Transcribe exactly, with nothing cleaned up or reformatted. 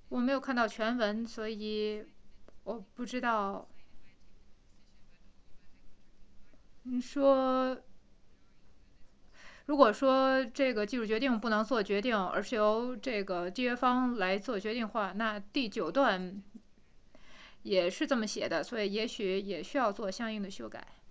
我没有看到全文，所以我不知道。你说，如果说这个技术决定不能做决定，而是由这个缔约方来做决定的话，那第九段也是这么写的，所以也许也需要做相应的修改。